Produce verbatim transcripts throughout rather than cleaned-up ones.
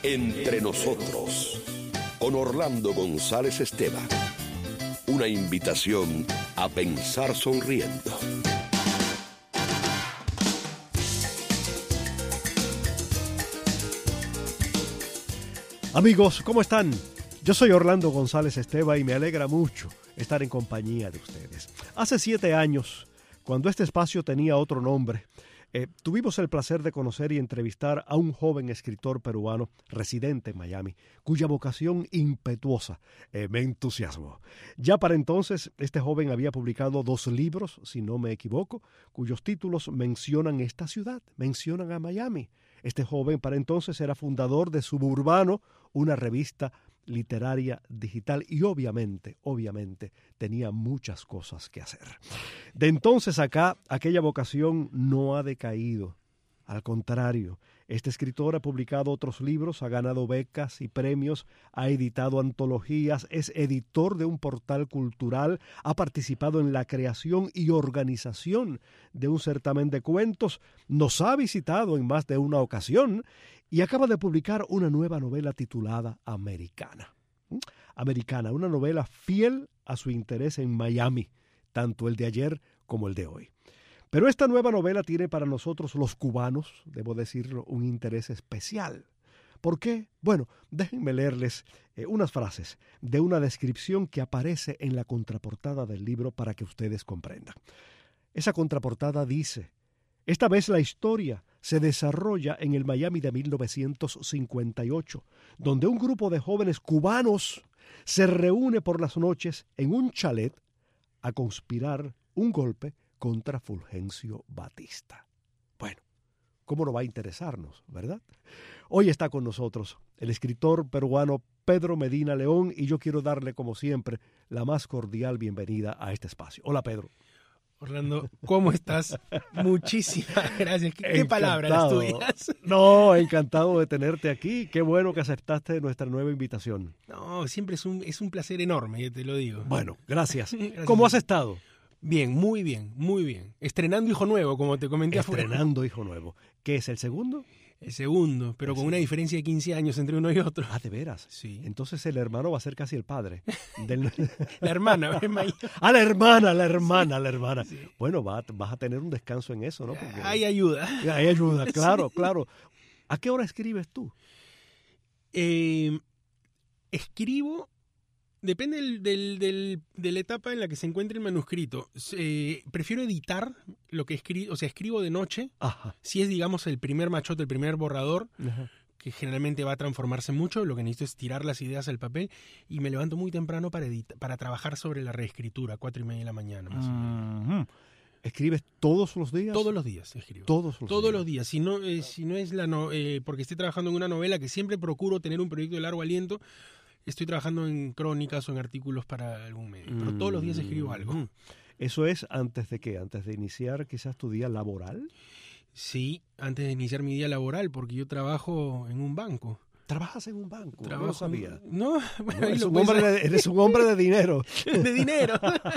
Entre nosotros, con Orlando González Esteban. Una invitación a pensar sonriendo. Amigos, ¿cómo están? Yo soy Orlando González Esteban y me alegra mucho estar en compañía de ustedes. Hace siete años, cuando este espacio tenía otro nombre, eh, tuvimos el placer de conocer y entrevistar a un joven escritor peruano residente en Miami, cuya vocación impetuosa eh, me entusiasmó. Ya para entonces, este joven había publicado dos libros, si no me equivoco, cuyos títulos mencionan esta ciudad, mencionan a Miami. Este joven para entonces era fundador de Suburbano, una revista literaria digital, y obviamente, obviamente, tenía muchas cosas que hacer. De entonces acá, aquella vocación no ha decaído. Al contrario, este escritor ha publicado otros libros, ha ganado becas y premios, ha editado antologías, es editor de un portal cultural, ha participado en la creación y organización de un certamen de cuentos, nos ha visitado en más de una ocasión y acaba de publicar una nueva novela titulada Americana. Americana, una novela fiel a su interés en Miami, tanto el de ayer como el de hoy. Pero esta nueva novela tiene para nosotros los cubanos, debo decirlo, un interés especial. ¿Por qué? Bueno, déjenme leerles eh, unas frases de una descripción que aparece en la contraportada del libro para que ustedes comprendan. Esa contraportada dice: esta vez la historia se desarrolla en el Miami de mil novecientos cincuenta y ocho, donde un grupo de jóvenes cubanos se reúne por las noches en un chalet a conspirar un golpe contra Fulgencio Batista. Bueno, ¿cómo no va a interesarnos, verdad? Hoy está con nosotros el escritor peruano Pedro Medina León y yo quiero darle, como siempre, la más cordial bienvenida a este espacio. Hola, Pedro. Orlando, ¿cómo estás? Muchísimas gracias. ¿Qué, qué palabras las tuyas? No, encantado de tenerte aquí. Qué bueno que aceptaste nuestra nueva invitación. No, siempre es un, es un placer enorme, yo te lo digo. Bueno, gracias. Gracias. ¿Cómo has estado? Bien, muy bien, muy bien. Estrenando hijo nuevo, como te comenté afuera. Estrenando hijo nuevo. ¿Qué es el segundo? El segundo, pero el con segundo. una diferencia de quince años entre uno y otro. Ah, ¿de veras? Sí. Entonces el hermano va a ser casi el padre. Del... La hermana. Ah, la hermana, la hermana, sí. la hermana. Sí. Bueno, va, vas a tener un descanso en eso, ¿no? Porque... Hay ayuda. Hay ayuda, claro, Sí. claro. ¿A qué hora escribes tú? Eh, escribo... Depende del, del, del, de la etapa en la que se encuentre el manuscrito. Eh, prefiero editar lo que escribo, o sea, escribo de noche. Ajá. Si es, digamos, el primer machote, el primer borrador, Ajá. que generalmente va a transformarse mucho, lo que necesito es tirar las ideas al papel y me levanto muy temprano para, edita, para trabajar sobre la reescritura, cuatro y media de la mañana más o menos. Uh-huh. ¿Escribes todos los días? Todos los días escribo. Todos los Todos días. los días. Si no, eh, si no es la no, eh, porque estoy trabajando en una novela que siempre procuro tener un proyecto de largo aliento. Estoy trabajando en crónicas o en artículos para algún medio, pero todos los días escribo algo. ¿Eso es antes de qué? ¿Antes de iniciar quizás tu día laboral? Sí, antes de iniciar mi día laboral, porque yo trabajo en un banco. ¿Trabajas en un banco? Trabajo, no lo sabía. No, bueno, No, ahí eres, lo un puedes hombre de, eres un hombre de dinero. de dinero.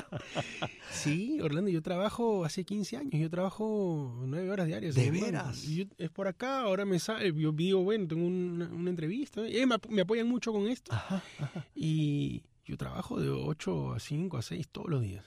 Sí, Orlando, yo trabajo hace quince años, yo trabajo nueve horas diarias. ¿De en un veras? banco. Y yo, es por acá, ahora me sale, yo digo, bueno, tengo una, una entrevista, eh, me, me apoyan mucho con esto. Ajá, ajá. Y yo trabajo de ocho a cinco a seis todos los días.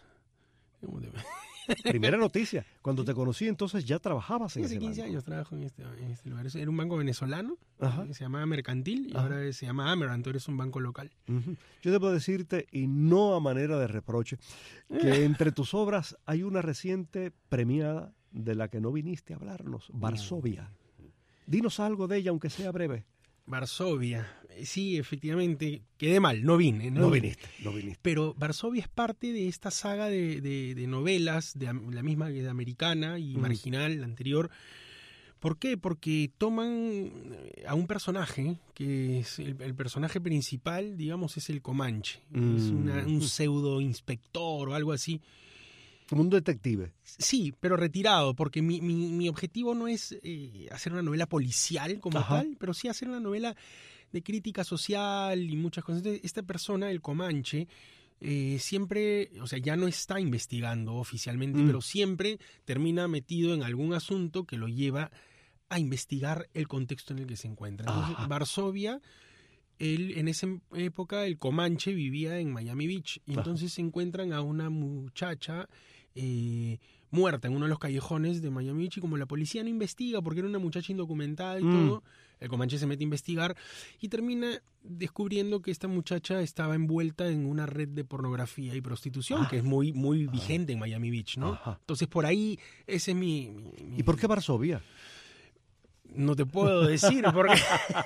Primera noticia, cuando te conocí entonces ya trabajabas en Hace ese quince banco. años trabajo en este, en este lugar. Era un banco venezolano, Ajá. que se llamaba Mercantil, y Ajá. ahora se llama Amerant, ahora es un banco local. Uh-huh. Yo debo decirte, y no a manera de reproche, que entre tus obras hay una reciente premiada de la que no viniste a hablarnos, Varsovia. Dinos algo de ella, aunque sea breve. Varsovia, sí, efectivamente, quedé mal, no vine. No, No vine. viniste, no viniste. Pero Varsovia es parte de esta saga de, de, de novelas, de la misma que de Americana y Mm. Marginal, la anterior. ¿Por qué? Porque toman a un personaje, que es el, el personaje principal, digamos, es el Comanche. Mm. Es una, un pseudo inspector o algo así. Como un detective. Sí, pero retirado, porque mi, mi, mi objetivo no es eh, hacer una novela policial como Ajá. tal, pero sí hacer una novela de crítica social y muchas cosas. Entonces, esta persona, el Comanche, eh, siempre, o sea, ya no está investigando oficialmente, Mm. pero siempre termina metido en algún asunto que lo lleva a investigar el contexto en el que se encuentra. Entonces, Ajá. Varsovia, él, en esa época el Comanche vivía en Miami Beach, y entonces se encuentran a una muchacha eh, muerta en uno de los callejones de Miami Beach, y como la policía no investiga porque era una muchacha indocumentada y Mm. todo, el Comanche se mete a investigar y termina descubriendo que esta muchacha estaba envuelta en una red de pornografía y prostitución, Ah. que es muy, muy vigente en Miami Beach, ¿no? Ajá. Entonces por ahí ese es mi... mi- mi- ¿Y por qué Varsovia? No te puedo decir porque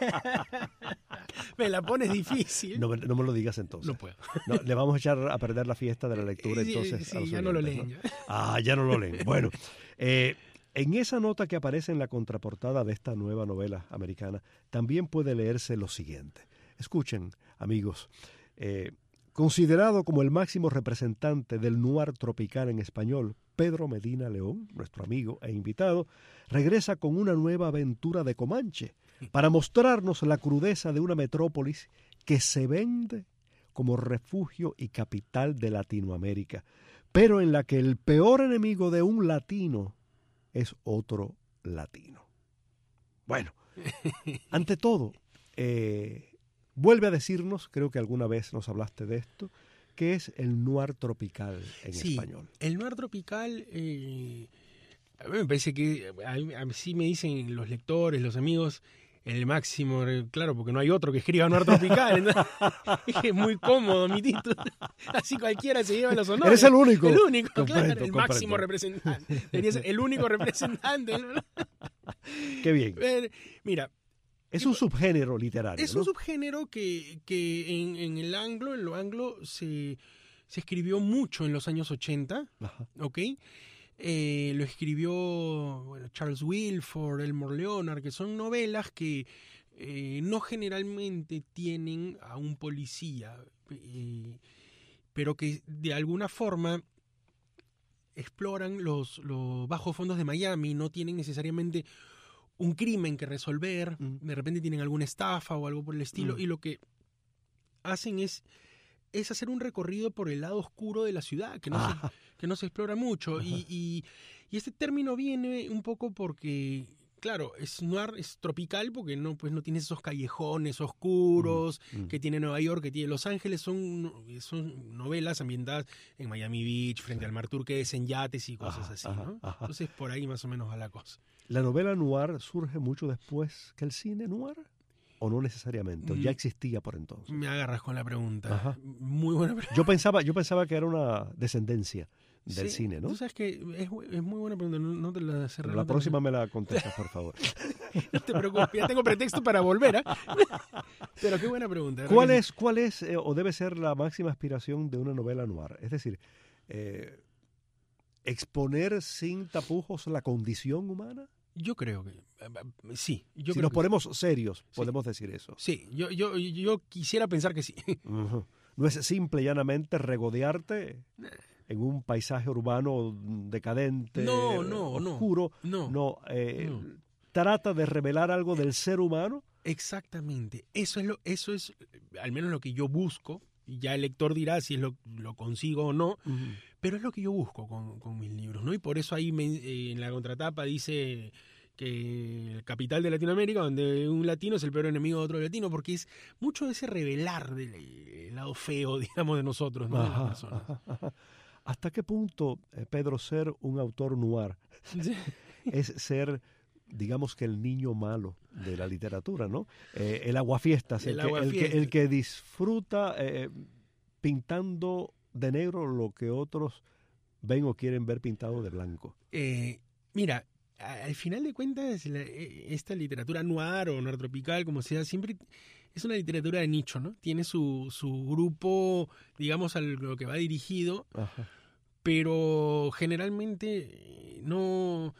me la pones difícil. No, me- no me lo digas entonces. No puedo. No, le vamos a echar a perder la fiesta de la lectura Sí, entonces. sí, a los ya no lo oyentes, leen. Ah, ya no lo leen. Bueno, eh, en esa nota que aparece en la contraportada de esta nueva novela americana, también puede leerse lo siguiente. Escuchen, amigos. Eh, considerado como el máximo representante del noir tropical en español, Pedro Medina León, nuestro amigo e invitado, regresa con una nueva aventura de Comanche para mostrarnos la crudeza de una metrópolis que se vende como refugio y capital de Latinoamérica, pero en la que el peor enemigo de un latino es otro latino. Bueno, ante todo, eh, vuelve a decirnos, creo que alguna vez nos hablaste de esto, ¿qué es el noir tropical en Sí, español? el noir tropical, eh, a mí me parece que, a mí, a mí sí me dicen los lectores, los amigos, el máximo, eh, claro, porque no hay otro que escriba noir tropical. Entonces, es muy cómodo mi título. Así cualquiera se lleva los honores. Eres el único. El único, Comprendo, claro, el máximo comprendo. representante. Debería ser el único representante, ¿no? Qué bien. Eh, Mira, Es un subgénero literario, es ¿no? un subgénero que, que en, en el anglo, en lo anglo, se, se escribió mucho en los años ochenta, Ajá. ¿ok? Eh, lo escribió bueno, Charles Wilford, Elmore Leonard, que son novelas que eh, no generalmente tienen a un policía, eh, pero que de alguna forma exploran los, los bajos fondos de Miami, no tienen necesariamente un crimen que resolver, Mm. de repente tienen alguna estafa o algo por el estilo, Mm. y lo que hacen es, es hacer un recorrido por el lado oscuro de la ciudad, que no, Ajá. se, que no se explora mucho. Y, y, y este término viene un poco porque, claro, es noir, es tropical, porque no, pues no tienes esos callejones oscuros Mm, mm. que tiene Nueva York, que tiene Los Ángeles, son, son novelas ambientadas en Miami Beach, frente al mar turqués, en yates y cosas Ajá, así, ajá, ¿no? ajá. Entonces por ahí más o menos va la cosa. ¿La novela noir surge mucho después que el cine noir? ¿O no necesariamente? ¿O ya Mm. existía por entonces? Me agarras con la pregunta. Ajá. Muy buena pregunta. Yo pensaba, yo pensaba que era una descendencia del Sí, cine, ¿no? Tú sabes que es, es muy buena pregunta, no, no te la cerré. Pero no la te próxima me la contestas, por favor. No te preocupes, ya tengo pretexto para volver, ¿ah? Pero qué buena pregunta. ¿verdad ¿Cuál que sí? es, cuál es eh, o debe ser la máxima aspiración de una novela noir? Es decir, eh, exponer sin tapujos la condición humana. Yo creo que eh, sí. Yo si creo nos que ponemos serios, Sí. podemos decir eso. sí. Sí, yo, yo, yo quisiera pensar que sí. Ujú. No es simple y llanamente regodearte en un paisaje urbano decadente, No, no, no. oscuro. No, No, eh, no. trata de revelar algo del ser humano. Exactamente. Eso es lo, eso es al menos lo que yo busco. Y ya el lector dirá si es lo, lo consigo o no. Pero es lo que yo busco con, con mis libros, ¿no? Y por eso ahí me, eh, en la contratapa dice que el capital de Latinoamérica, donde un latino es el peor enemigo de otro latino, porque es mucho de ese revelar del el lado feo, digamos, de nosotros, ¿no? De las Ajá, personas. ajá, ajá. ¿Hasta qué punto, eh, Pedro, ser un autor noir es ser, digamos que el niño malo de la literatura, ¿no? Eh, el aguafiestas, el, El que, el, que, aguafiestas. el que disfruta eh, pintando de negro lo que otros ven o quieren ver pintado de blanco. Eh, mira, a- al final de cuentas, la- eh, esta literatura noir o noir tropical, como sea, siempre es una literatura de nicho, ¿no? Tiene su, su grupo, digamos, a lo que va dirigido, Ajá. pero generalmente eh, no,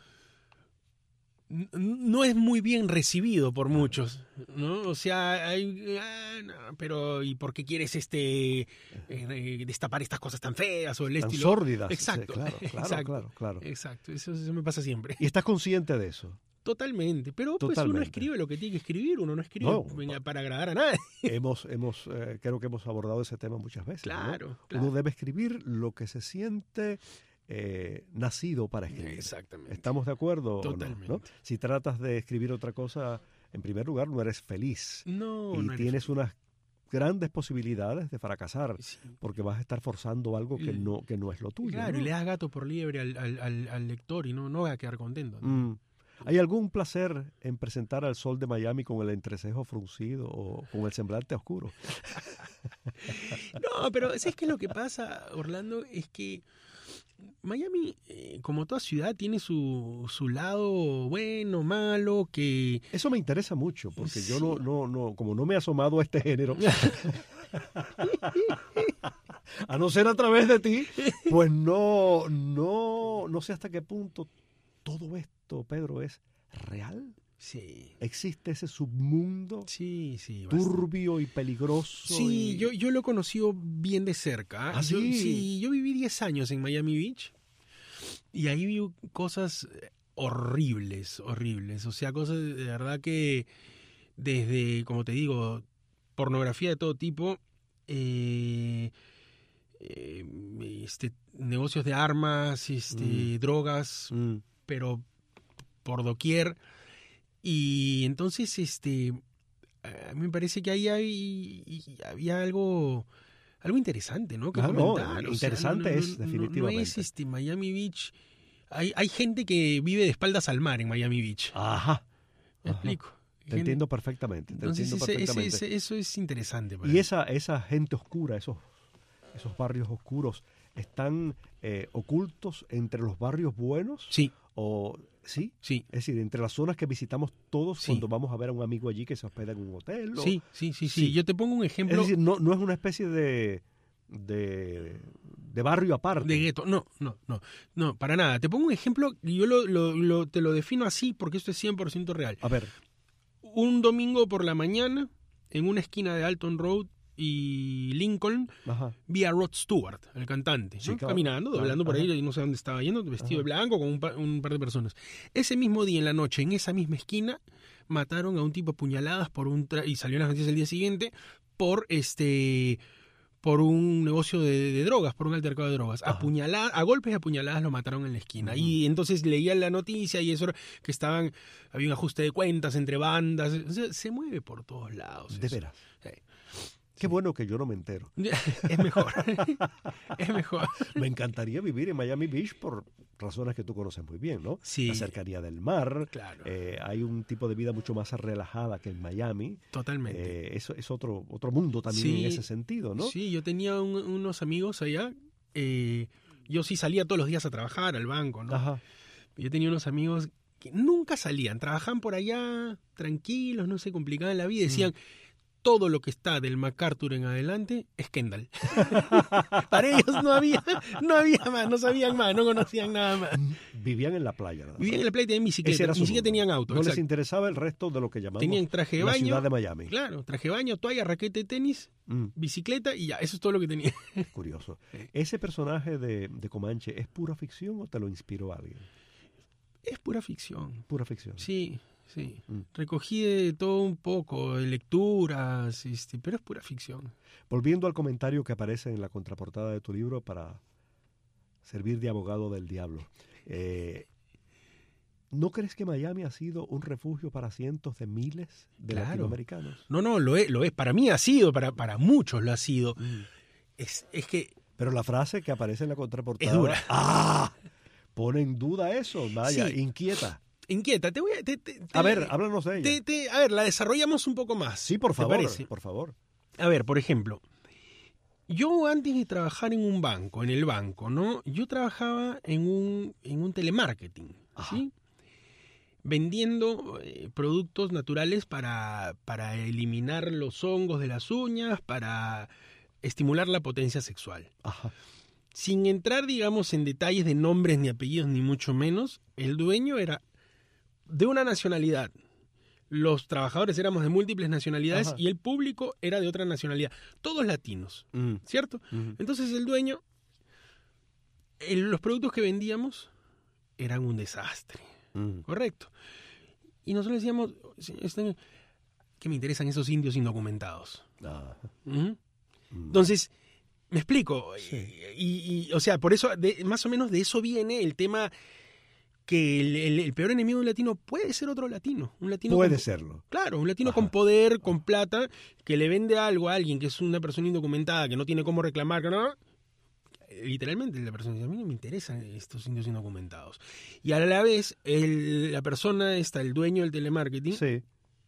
n- no es muy bien recibido por muchos, ¿no? O sea, hay, ah, no, pero ¿y por qué quieres este eh, eh, destapar estas cosas tan feas o el Tan estilo? sórdidas. Exacto, Sí, claro, claro, exacto. claro, claro. Exacto, eso, eso me pasa siempre. ¿Y estás consciente de eso? Totalmente, pero pues uno Totalmente. escribe lo que tiene que escribir, uno no escribe No, venga, para agradar a nadie. hemos, hemos, eh, creo que hemos abordado ese tema muchas veces. ¿no? Claro, Uno claro. debe escribir lo que se siente eh, nacido para escribir. Exactamente. ¿Estamos de acuerdo? Totalmente. ¿O no? ¿No? Si tratas de escribir otra cosa, en primer lugar, no eres feliz. No, y no eres tienes feliz. unas grandes posibilidades de fracasar, Sí. porque vas a estar forzando algo que Y- no, que no es lo tuyo. Claro, ¿no? y le das gato por liebre al, al, al, al lector y no, no va a quedar contento, ¿no? Mm. ¿Hay algún placer en presentar al sol de Miami con el entrecejo fruncido o con el semblante oscuro? No, pero ¿sabes qué es lo que pasa, Orlando? Es que Miami, eh, como toda ciudad, tiene su, su lado bueno, malo, que... Eso me interesa mucho, porque yo no, Sí. no, no, como no me he asomado a este género, a no ser a través de ti, pues no, no, no sé hasta qué punto todo esto, Pedro, es real. Sí, ¿Existe ese submundo sí, sí. bastante. turbio y peligroso? Sí, y- yo, yo lo he conocido bien de cerca. ¿Ah, Yo- sí? sí, yo viví diez años en Miami Beach y ahí vi cosas horribles, horribles. O sea, cosas de verdad que desde, como te digo, pornografía de todo tipo, eh, eh, este, negocios de armas, este, Mm. drogas, Mm, pero por doquier. Y entonces, este, a mí me parece que ahí hay, y había algo, algo interesante, ¿no? Que Ah, no, comentar. O sea, interesante es, no, No definitivamente. es este Miami Beach. Hay, hay gente que vive de espaldas al mar en Miami Beach. Ajá. ¿Me Ajá. explico? Te entiendo perfectamente, te Entonces, entiendo ese- ese- perfectamente. ese- eso es interesante. para Y mí. esa, esa gente oscura, esos, esos barrios oscuros, ¿están eh, ocultos entre los barrios buenos? Sí, O, ¿sí? sí. Es decir, entre las zonas que visitamos todos Sí. cuando vamos a ver a un amigo allí que se hospeda en un hotel. o- Sí, sí, sí, sí, Sí. Yo te pongo un Es ejemplo decir, no, no es una especie de, de, de barrio aparte. de gueto. No, no, no, no, para nada. Te pongo un ejemplo y yo lo, lo- lo- te lo defino así porque esto es cien por ciento real. A ver, Un domingo por la mañana, en una esquina de Alton Road y Lincoln, ajá. vi a Rod Stewart, el cantante, ¿no? Sí, claro, caminando, claro, doblando por ajá. ahí, y no sé dónde estaba yendo, vestido Ajá. de blanco con un, pa- un par de personas. Ese mismo día, en la noche, en esa misma esquina, mataron a un tipo a puñaladas por un tra- y salió en las noticias el día siguiente por este por un negocio de, de drogas, por un altercado de drogas. Ajá. Apuñaladas, a golpes y apuñaladas lo mataron en la esquina. Ujú. Y entonces leía la noticia y eso era que estaban, había un ajuste de cuentas entre bandas. O sea, se mueve por todos lados. De eso. veras. Sí. Qué bueno que yo no me entero. Es mejor. Es mejor. Me encantaría vivir en Miami Beach por razones que tú conoces muy bien, ¿no? Sí. La cercanía del mar. Claro. eh, hay un tipo de vida mucho más relajada que en Miami. Totalmente. Eh, eso es otro, otro mundo también Sí. en ese sentido, ¿no? Sí, yo tenía un- unos amigos allá. eh, yo sí salía todos los días a trabajar al banco, ¿no? Ajá. Yo tenía unos amigos que nunca salían, trabajaban por allá, tranquilos, no se complicaban la vida. Decían, todo lo que está del MacArthur en adelante es Kendall. Para ellos no había, no había más, no sabían más, no conocían nada más. Vivían en la playa. nada más. Vivían en la playa y tenían Ese bicicleta, era ni su siquiera mundo. tenían auto. No les exacto. interesaba el resto de lo que llamamos Tenían traje de la baño. ciudad de Miami. Claro, traje de baño, toalla, raquete de tenis, Mm, bicicleta y ya, eso es todo lo que tenía. curioso. Sí. ¿Ese personaje de, de Comanche es pura ficción o te lo inspiró alguien? Es pura ficción. Pura ficción. Sí, sí. Mm. Recogí de todo un poco, de lecturas, este, pero es pura ficción. Volviendo al comentario que aparece en la contraportada de tu libro para servir de abogado del diablo. Eh, ¿No crees que Miami ha sido un refugio para cientos de miles de Claro. latinoamericanos? No, no, lo es, lo es. Para mí ha sido, para, para muchos lo ha sido. Es, es que Pero la frase que aparece en la contraportada... Es dura. ¡Ah! Pone en duda eso, vaya, Sí. inquieta. inquieta. Te voy a, te- te- te- A ver, háblanos de ella. te- te- a ver, la desarrollamos un poco más. Sí, por ¿te favor, parece? por favor. A ver, por ejemplo, yo antes de trabajar en un banco, en el banco, ¿no? Yo trabajaba en un, en un telemarketing, Ajá. ¿sí? Vendiendo eh, productos naturales para, para eliminar los hongos de las uñas, para estimular la potencia sexual. Ajá. Sin entrar, digamos, en detalles de nombres ni apellidos, ni mucho menos, el dueño era de una nacionalidad. Los trabajadores éramos de múltiples nacionalidades Ajá. y el público era de otra nacionalidad. Todos latinos, Mm, ¿cierto? mm. Entonces el dueño, el- los productos que vendíamos eran un desastre, Mm. ¿correcto? Y nosotros decíamos, "Señor, este- ¿qué me interesan esos indios indocumentados?" Ah, Ujú. mm. Entonces, Me explico. Sí. Y, y, o sea, por eso, de, más o menos de eso viene el tema que el, el, el peor enemigo de un latino puede ser otro latino. Un latino Puede con, serlo. Claro, un latino Ajá. con poder, con plata, que le vende algo a alguien que es una persona indocumentada, que no tiene cómo reclamar, que no. Literalmente la persona dice, a mí no me interesan estos indios indocumentados. Y a la vez, el, la persona está, el dueño del telemarketing, Sí.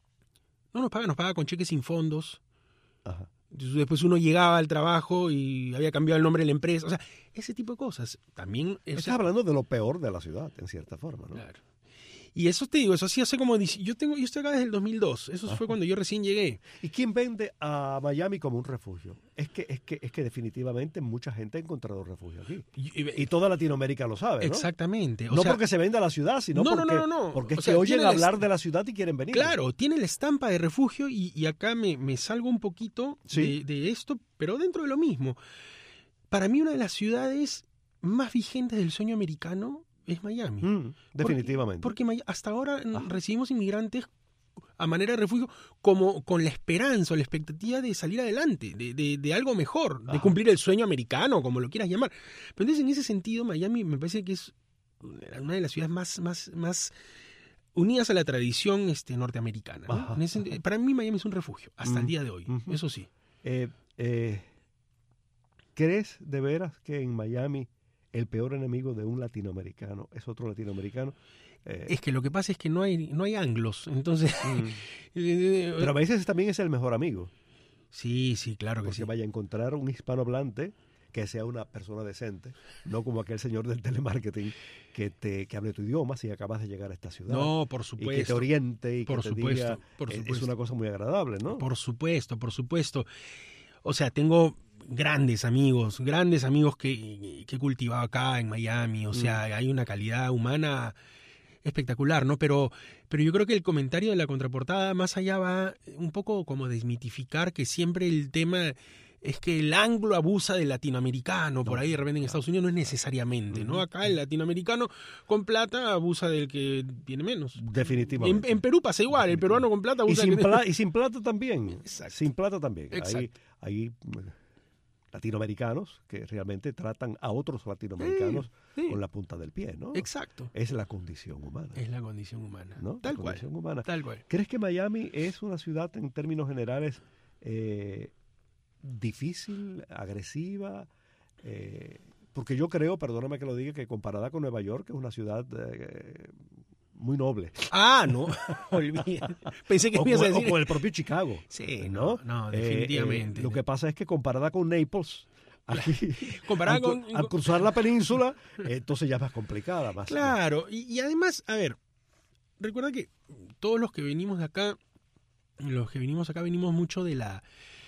no nos paga, nos paga con cheques sin fondos. Ajá. Entonces, después uno llegaba al trabajo y había cambiado el nombre de la empresa. O sea, ese tipo de cosas. También... Estás o sea, hablando de lo peor de la ciudad, en cierta forma, ¿no? claro. Y eso te digo, eso sí hace como... Yo tengo yo estoy acá desde el dos mil dos. Eso Ajá. fue cuando yo recién llegué. ¿Y quién vende a Miami como un refugio? Es que, es que, es que definitivamente mucha gente ha encontrado refugio aquí. Y, Y toda Latinoamérica lo sabe, ¿no? exactamente. O no sea, porque se venda la ciudad, sino No, no, porque, no, no, no. porque es O sea, que oyen tiene la hablar est- de la ciudad y quieren venir. claro, tiene la estampa de refugio y, y acá me, me salgo un poquito Sí. de, de esto, pero dentro de lo mismo. Para mí una de las ciudades más vigentes del sueño americano es Miami. Mm, definitivamente. Porque, porque hasta ahora Ajá. recibimos inmigrantes a manera de refugio como con la esperanza o la expectativa de salir adelante, de, de, de algo mejor, de Ajá. cumplir el sueño americano, como lo quieras llamar. Pero entonces en ese sentido Miami me parece que es una de las ciudades más, más, más unidas a la tradición este, norteamericana, ¿no? Ajá, En ese, ajá. para mí Miami es un refugio, hasta Mm, el día de hoy, ujú. eso sí. Eh, eh, ¿Crees de veras que en Miami el peor enemigo de un latinoamericano es otro latinoamericano? Eh, Es que lo que pasa es que no hay, no hay anglos, entonces... mm, pero a veces también es el mejor amigo. sí, sí, claro que Porque sí. vaya a encontrar un hispanohablante que sea una persona decente, no como aquel señor del telemarketing que te que hable tu idioma si acabas de llegar a esta ciudad. No, por y que te supuesto. oriente y Por que te supuesto, diga, por eh, es supuesto. una cosa muy agradable, ¿no? Por supuesto, por supuesto. O sea, tengo grandes amigos, grandes amigos que, que he cultivado acá en Miami. O sea, hay una calidad humana espectacular, ¿no? Pero, pero yo creo que el comentario de la contraportada más allá va un poco como desmitificar que siempre el tema es que el anglo abusa del latinoamericano, por ahí de repente en Estados Unidos no es necesariamente, ¿no? Acá el latinoamericano con plata abusa del que tiene menos. En, Definitivamente. en Perú pasa igual, el peruano con plata y, abusa sin del que pla- y sin plata también. Exacto. Sin plata también. Hay, Exacto. hay mm, latinoamericanos que realmente tratan a otros latinoamericanos Sí, sí. con la punta del pie, ¿no? Exacto. Es la condición humana, Es la condición humana. ¿no? Tal la cual. condición humana. Tal cual. ¿Crees que Miami es una ciudad en términos generales eh, difícil, agresiva? Eh, porque yo creo, perdóname que lo diga, que comparada con Nueva York es una ciudad eh, muy noble. Ah, no. Olvídate. Pensé que O me ibas con, a o decir. con el propio Chicago. Sí, ¿no? no, no, Eh, definitivamente. eh, lo que pasa es que comparada con Naples, aquí, Comparada al, cu- con- al cruzar la península, eh, entonces ya es más complicada. Más, Claro, y, y además, a ver, recuerda que todos los que venimos de acá, los que venimos acá venimos mucho de la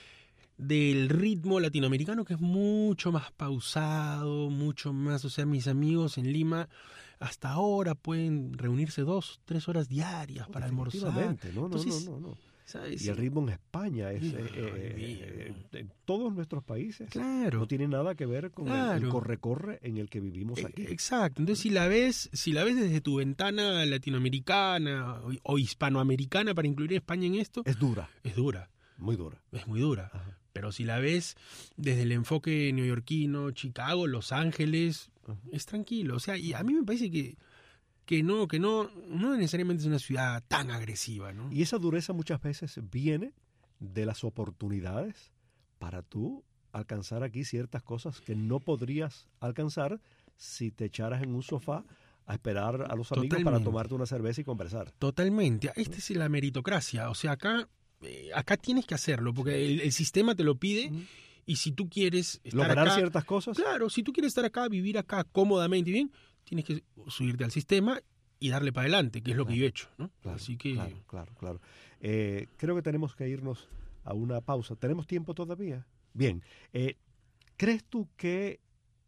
del ritmo latinoamericano que es mucho más pausado, mucho más, o sea, mis amigos en Lima hasta ahora pueden reunirse dos, tres horas diarias No, para almorzar. definitivamente, No, no, Entonces, no, no, no. ¿sabes? Y el ritmo en España es Sí, eh, eh, bien. eh, en todos nuestros países. Claro. No tiene nada que ver con el- el Claro. corre-corre en el que vivimos Eh, aquí. Exacto. Entonces, si la ves, si la ves desde tu ventana latinoamericana o, o hispanoamericana para incluir a España en esto, Es dura, es dura, muy dura. es muy dura. Ajá. Pero si la ves desde el enfoque neoyorquino, Chicago, Los Ángeles, Ajá. es tranquilo. O sea, y a mí me parece que, que no, que no, no necesariamente es una ciudad tan agresiva, ¿no? Y esa dureza muchas veces viene de las oportunidades para tú alcanzar aquí ciertas cosas que no podrías alcanzar si te echaras en un sofá a esperar a los amigos para Totalmente. tomarte una cerveza y conversar. Totalmente. Esta es la meritocracia. O sea, acá, eh, acá tienes que hacerlo, porque el, el sistema te lo pide. Ujú. Y si tú quieres estar Lograr acá, ciertas cosas. claro, si tú quieres estar acá, vivir acá cómodamente y bien, tienes que subirte al sistema y darle para adelante, que es lo que Claro. yo he hecho, ¿no? Claro, Así que claro, claro, claro. Eh, creo que tenemos que irnos a una pausa. ¿Tenemos tiempo todavía? Bien. Eh, ¿Crees tú que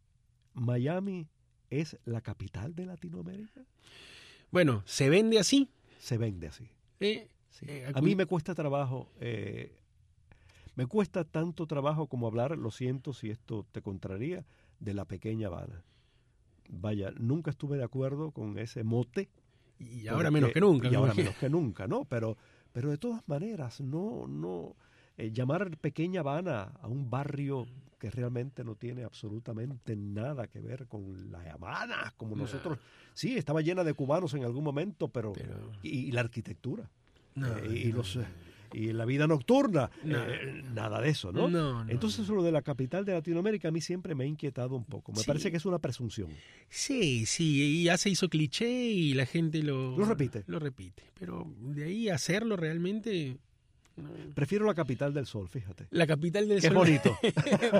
Miami es la capital de Latinoamérica? bueno, se vende así. Se vende así. eh, Sí. eh, A mí me cuesta trabajo, eh, me cuesta tanto trabajo como hablar, lo siento si esto te contraría, de la pequeña Habana. Vaya, nunca estuve de acuerdo con ese mote. y ahora porque- menos que nunca. Y me ahora imagino. menos que nunca, ¿no? Pero, pero de todas maneras, no, no, eh, llamar pequeña Habana a un barrio que realmente no tiene absolutamente nada que ver con La Habana, como no. nosotros. Sí, estaba llena de cubanos en algún momento, pero, pero... Y, y la arquitectura. No, eh, y, no, los, no. y la vida nocturna, no. eh, nada de eso, ¿no? No, no Entonces, no. lo de la capital de Latinoamérica a mí siempre me ha inquietado un poco. Me sí. parece que es una presunción. Sí, sí, y ya se hizo cliché y la gente lo... Lo repite. Lo repite, pero de ahí a hacerlo realmente... No. Prefiero la capital del sol, fíjate. La capital del Qué sol. Qué bonito.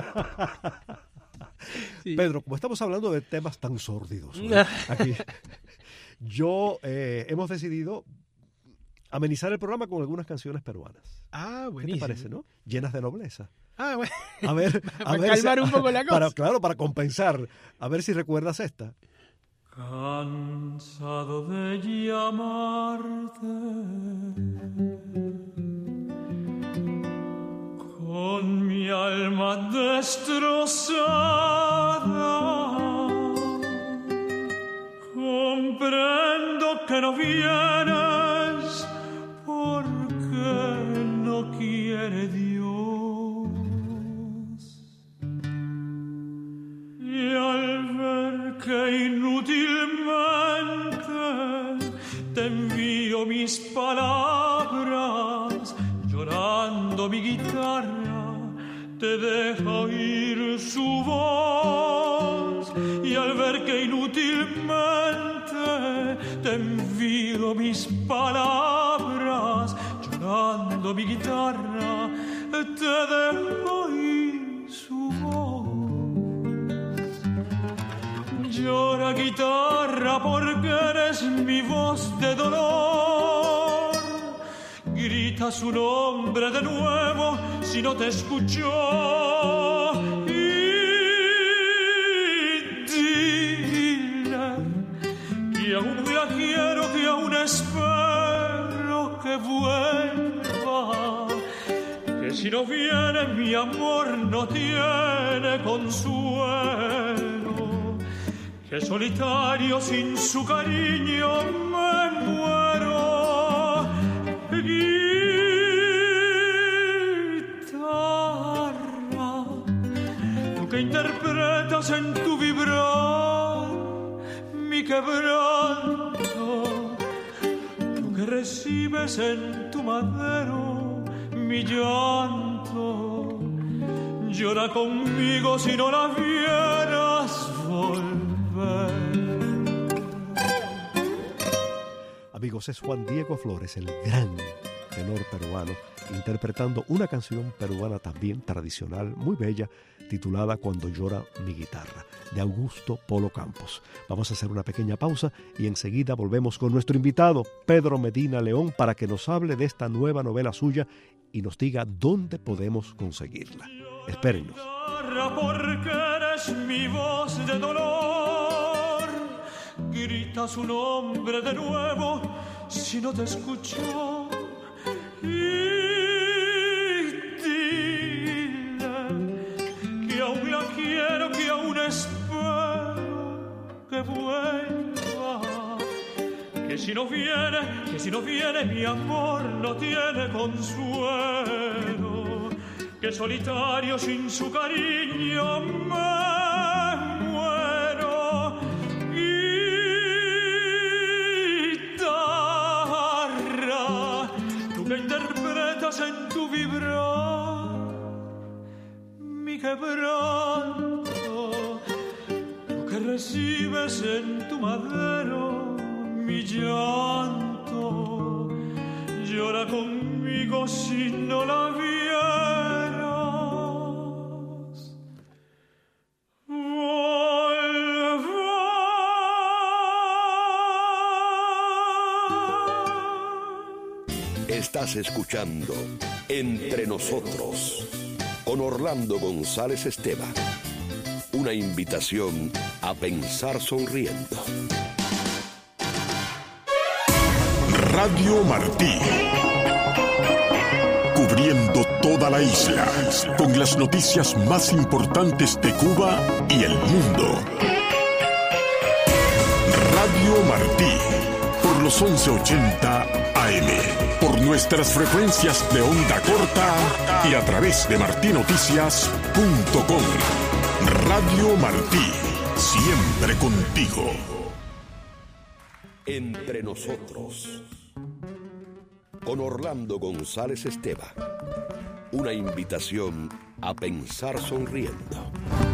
Sí. Pedro, como estamos hablando de temas tan sórdidos, ¿no? Aquí, yo eh, hemos decidido amenizar el programa con algunas canciones peruanas. Ah, buenísimo. ¿Qué te parece, no? Llenas de nobleza. Ah, bueno. A ver, a para ver calmar si, un poco la cosa. Para, claro, para compensar. A ver si recuerdas esta. Cansado de llamarte, con mi alma destrozada, comprendo que no vienes porque no quiere Dios. Y al ver que inútilmente te envío mis palabras, llorando mi guitarra te deja oír su voz. Y al ver que inútilmente te envío mis palabras, llorando mi guitarra te deja oír su voz. Llora guitarra porque eres mi voz de dolor. Grita su nombre de nuevo si no te escuchó. Y dile que aún la quiero, que aún espero que vuelva. Que si no viene mi amor no tiene consuelo. Que solitario sin su cariño me muero. Guitarra, tú que interpretas en tu vibrar mi quebranto, tú que recibes en tu madero mi llanto, llora conmigo si no la vieras volver. Amigos, es Juan Diego Flores, el gran tenor peruano, interpretando una canción peruana también tradicional, muy bella, titulada Cuando llora mi guitarra, de Augusto Polo Campos. Vamos a hacer una pequeña pausa y enseguida volvemos con nuestro invitado, Pedro Medina León, para que nos hable de esta nueva novela suya y nos diga dónde podemos conseguirla. Espérennos. Porque eres mi voz de dolor, grita su nombre de nuevo si no te escuchó. Y dile que aún la quiero, que aún espero que vuelva. Que si no viene, que si no viene mi amor no tiene consuelo. Que solitario sin su cariño me muero. Guitarra, tú que interpretas en tu vibrar mi quebranto, tú que recibes en tu madero mi llanto, llora conmigo si no la vieras. Estás escuchando Entre Nosotros con Orlando González Esteban. Una invitación a pensar sonriendo. Radio Martí. Cubriendo toda la isla con las noticias más importantes de Cuba y el mundo. Radio Martí por los once ochenta A M. por nuestras frecuencias de onda corta y a través de martí noticias punto com. Radio Martí, siempre contigo. Entre nosotros, con Orlando González Esteva. Una invitación a pensar sonriendo.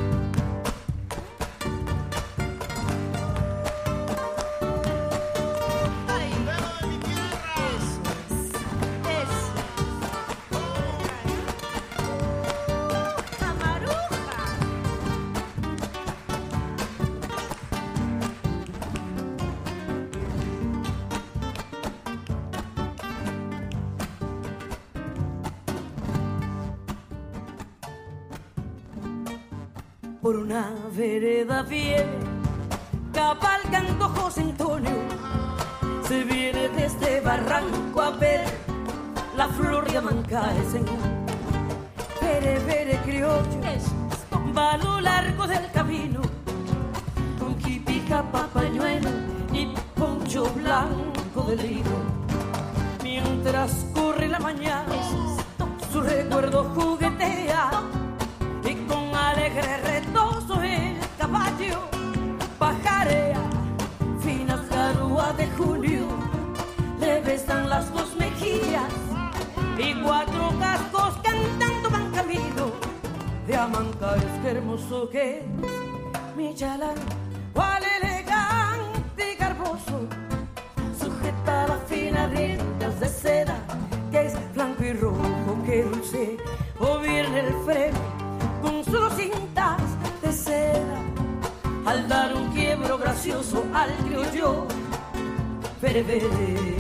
Por una vereda viene cabalgando José Antonio, se viene desde Barranco a ver la flor de Amancaes en un pere pere criollo, va a lo largo del camino con kipi, capa, pañuelo y poncho blanco de lino. Mientras corre la mañana su recuerdo juguetea y con alegre retozo el caballo pajarea. Finas garúas de junio le besan las dos mejillas y cuatro cascos cantando van camino de Amancaes. Qué hermoso que es mi chalán, cuál elegante y garboso, sujeta las finas riendas de seda que es blanco y rojo. Qué dulce o viene el freno con sus cintas de seda, al dar un quiebro gracioso al criollo pere pere.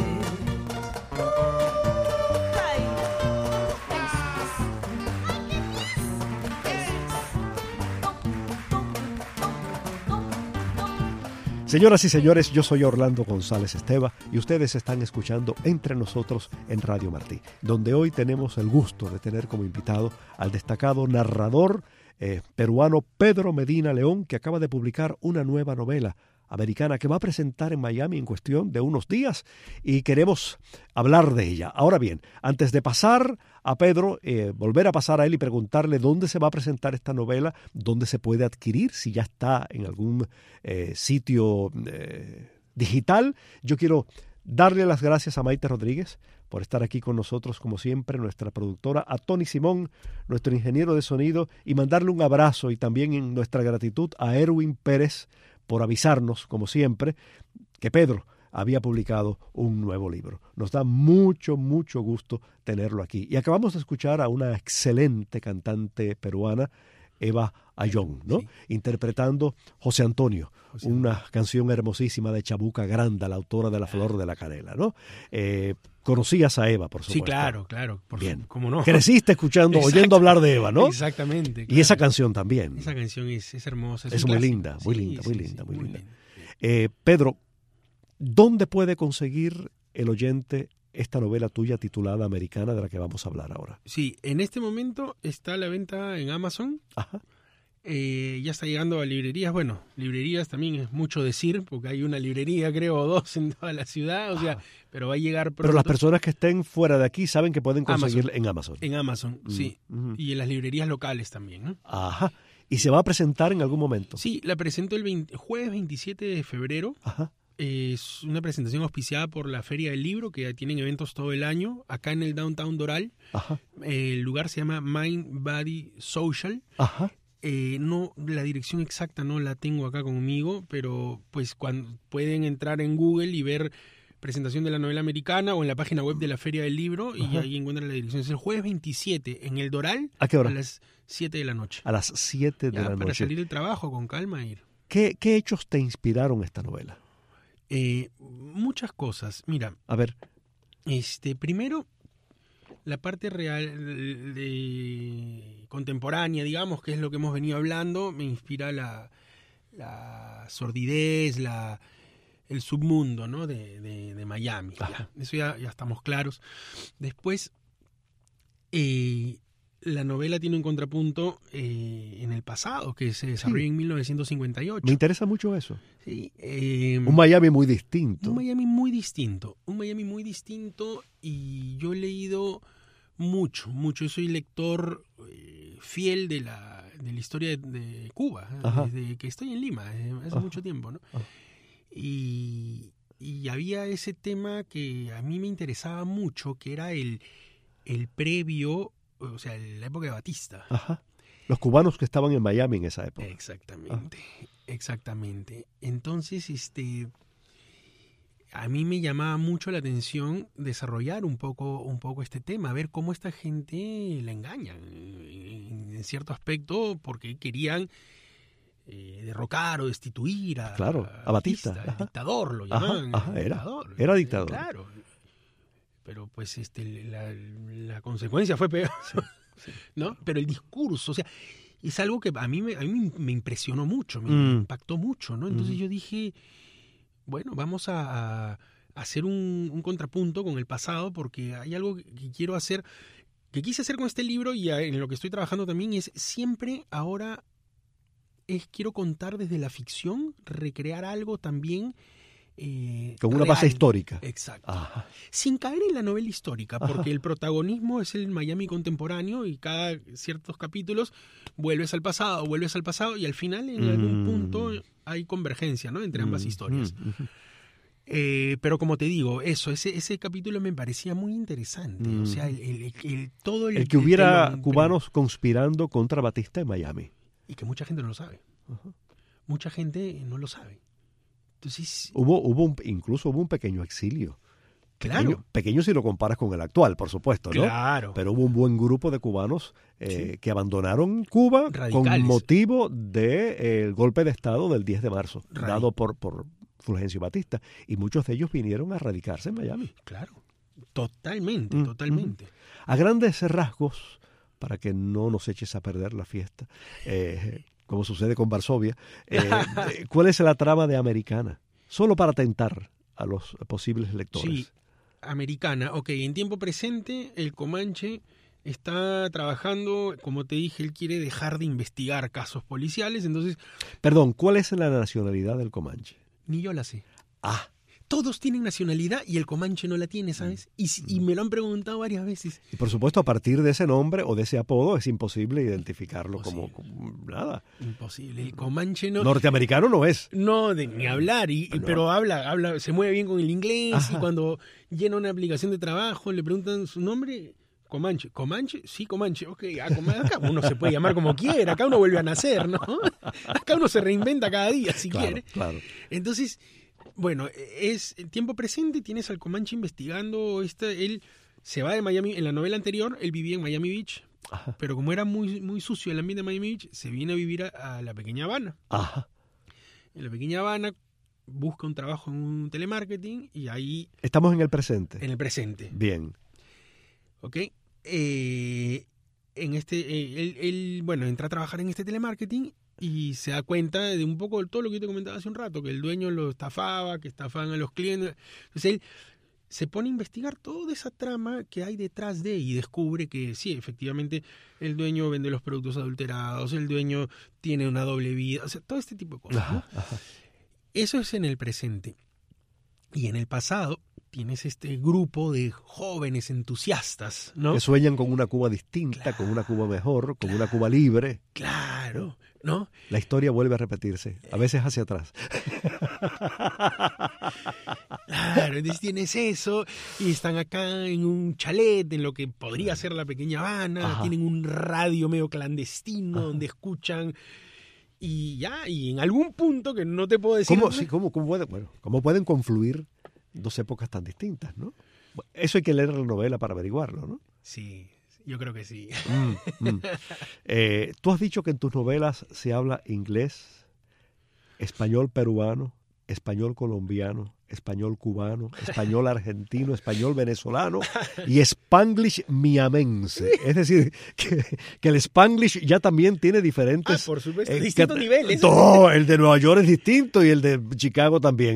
Señoras y señores, yo soy Orlando González Esteva y ustedes están escuchando Entre Nosotros en Radio Martí, donde hoy tenemos el gusto de tener como invitado al destacado narrador eh, peruano Pedro Medina León, que acaba de publicar una nueva novela americana que va a presentar en Miami en cuestión de unos días y queremos hablar de ella. Ahora bien, antes de pasar a Pedro, eh, volver a pasar a él y preguntarle dónde se va a presentar esta novela, dónde se puede adquirir, si ya está en algún eh, sitio eh, digital, yo quiero darle las gracias a Maite Rodríguez por estar aquí con nosotros, como siempre, nuestra productora, a Tony Simón, nuestro ingeniero de sonido, y mandarle un abrazo y también en nuestra gratitud a Erwin Pérez por avisarnos, como siempre, que Pedro había publicado un nuevo libro. Nos da mucho, mucho gusto tenerlo aquí. Y acabamos de escuchar a una excelente cantante peruana, Eva Ayón, ¿no? Sí. Interpretando José Antonio, José una Antonio. Canción hermosísima de Chabuca Granda, la autora de La Flor de la Canela, ¿no? Eh, conocías a Eva, por supuesto. Sí, claro, claro. Por Bien. Su, ¿cómo no? Creciste escuchando, Exacto. oyendo hablar de Eva, ¿no? Exactamente. Claro. Y esa canción también. Esa canción es, es hermosa. Es, es muy clásico. linda, muy sí, linda, muy sí, linda, sí, muy linda. linda. Eh, Pedro, ¿dónde puede conseguir el oyente esta novela tuya titulada Americana, de la que vamos a hablar ahora? Sí, en este momento está a la venta en Amazon. Ajá. Eh, ya está llegando a librerías. Bueno, librerías también es mucho decir, porque hay una librería, creo, o dos en toda la ciudad, o sea, ah. pero va a llegar pronto. Pero las personas que estén fuera de aquí saben que pueden conseguir en Amazon. En Amazon, mm. sí. Mm. Y en las librerías locales también, ¿no? Ajá. ¿Y se va a presentar en algún momento? Sí, la presento el veinte, jueves veintisiete de febrero. Ajá. Es una presentación auspiciada por la Feria del Libro, que tienen eventos todo el año, acá en el Downtown Doral. Ajá. El lugar se llama Mind Body Social. Ajá. Eh, no, la dirección exacta no la tengo acá conmigo, pero pues cuando pueden entrar en Google y ver presentación de la novela americana o en la página web de la Feria del Libro. Ajá. Y ahí encuentran la dirección. Es el jueves veintisiete en el Doral. ¿A qué hora? A las siete de la noche. A las siete de ya, la para noche. Para salir del trabajo con calma e ir. ¿Qué, qué hechos te inspiraron esta novela? Eh, muchas cosas. Mira. A ver. Este, primero, la parte real de contemporánea, digamos, que es lo que hemos venido hablando, me inspira la, la sordidez, la, el submundo, ¿no? de, de, de Miami. Ya, eso ya, ya estamos claros. Después, eh, la novela tiene un contrapunto eh, en el pasado, que se desarrolla sí. en mil novecientos cincuenta y ocho. Me interesa mucho eso. Sí, eh, un Miami muy distinto. Un Miami muy distinto. Un Miami muy distinto y yo he leído mucho, mucho. Yo soy lector eh, fiel de la, de la historia de, de Cuba, Ajá. desde que estoy en Lima, hace Ajá. mucho tiempo, ¿no? Ajá. Y, y había ese tema que a mí me interesaba mucho, que era el, el previo, o sea, la época de Batista. Ajá. Los cubanos que estaban en Miami en esa época. Exactamente, ah. exactamente. Entonces, este, a mí me llamaba mucho la atención desarrollar un poco, un poco este tema, ver cómo esta gente la engañan en, en cierto aspecto, porque querían eh, derrocar o destituir a, claro, a Batista, Batista el dictador, lo llamaban. Ajá, ajá, era, dictador. era dictador. Claro. Pero pues este, la, la consecuencia fue peor. Sí. Sí. ¿No? Pero el discurso, o sea, es algo que a mí me, a mí me impresionó mucho, me mm. impactó mucho, ¿no? Entonces mm. yo dije, bueno, vamos a, a hacer un, un contrapunto con el pasado, porque hay algo que quiero hacer, que quise hacer con este libro y en lo que estoy trabajando también, es siempre ahora es quiero contar desde la ficción, recrear algo también Eh, con una real. base histórica. Exacto. Ajá. Sin caer en la novela histórica, porque Ajá. el protagonismo es el Miami contemporáneo y cada ciertos capítulos vuelves al pasado, vuelves al pasado y al final en mm. algún punto hay convergencia, ¿no? entre ambas mm. historias. Mm. Eh, pero como te digo, eso, ese, ese capítulo me parecía muy interesante. Mm. O sea, el, el, el, el todo el... El que hubiera el, el, cubanos conspirando contra Batista en Miami. Y que mucha gente no lo sabe. Ajá. Mucha gente no lo sabe. Entonces, hubo, hubo un, incluso hubo un pequeño exilio. Claro. Pequeño, pequeño si lo comparas con el actual, por supuesto, ¿no? Claro. Pero hubo un buen grupo de cubanos eh, sí. que abandonaron Cuba Radicales. Con motivo del de, eh, golpe de Estado del diez de marzo, Radic. dado por, por Fulgencio Batista. Y muchos de ellos vinieron a radicarse en Miami. Claro. Totalmente, mm, totalmente. Mm. A grandes rasgos, para que no nos eches a perder la fiesta, eh, como sucede con Varsovia, eh, ¿cuál es la trama de Americana? Solo para tentar a los posibles lectores. Sí, Americana. Ok, en tiempo presente, el Comanche está trabajando, como te dije, él quiere dejar de investigar casos policiales, entonces... Perdón, ¿cuál es la nacionalidad del Comanche? Ni yo la sé. Ah. Todos tienen nacionalidad y el Comanche no la tiene, ¿sabes? Y, y me lo han preguntado varias veces. Y por supuesto, a partir de ese nombre o de ese apodo es imposible identificarlo como, como nada. Imposible. El Comanche no... Norteamericano no es. No, de, ni hablar. Y, no. Pero habla, habla, se mueve bien con el inglés. Ajá. Y cuando llena una aplicación de trabajo le preguntan su nombre... Comanche. ¿Comanche? Sí, Comanche. Ok, acá uno se puede llamar como quiera. Acá uno vuelve a nacer, ¿no? Acá uno se reinventa cada día, si claro, quiere. Claro. Entonces... Bueno, es en tiempo presente, tienes al Comanche investigando, esta, él se va de Miami, en la novela anterior él vivía en Miami Beach, Ajá. pero como era muy, muy sucio el ambiente de Miami Beach, se viene a vivir a, a la pequeña Habana. Ajá. En la pequeña Habana busca un trabajo en un telemarketing y ahí... Estamos en el presente. En el presente. Bien. Ok. Eh, en este, eh, él, él, bueno, entra a trabajar en este telemarketing y se da cuenta de un poco de todo lo que yo te comentaba hace un rato, que el dueño lo estafaba, que estafaban a los clientes. Entonces él se pone a investigar toda esa trama que hay detrás de y descubre que sí, efectivamente, el dueño vende los productos adulterados, el dueño tiene una doble vida, o sea, todo este tipo de cosas, ¿no? Ajá, ajá. Eso es en el presente. Y en el pasado tienes este grupo de jóvenes entusiastas, ¿no? Que sueñan con una Cuba distinta, claro, con una Cuba mejor, con claro, una Cuba libre. Claro, ¿no? La historia vuelve a repetirse, a veces hacia atrás. Claro, entonces tienes eso, y están acá en un chalet, en lo que podría ser la pequeña Habana, Ajá. tienen un radio medio clandestino, Ajá. donde escuchan... Y ya, y en algún punto que no te puedo decir... ¿Cómo, sí, cómo, cómo, puede, bueno, ¿cómo pueden confluir dos épocas tan distintas, no? Eso hay que leer la novela para averiguarlo, ¿no? Sí, yo creo que sí. Mm, mm. Eh, Tú has dicho que en tus novelas se habla inglés, español peruano, español colombiano, español cubano, español argentino, español venezolano y spanglish miamense. Es decir, que, que el spanglish ya también tiene diferentes... Ah, por supuesto, eh, distintos que, niveles. Todo, el de Nueva York es distinto y el de Chicago también.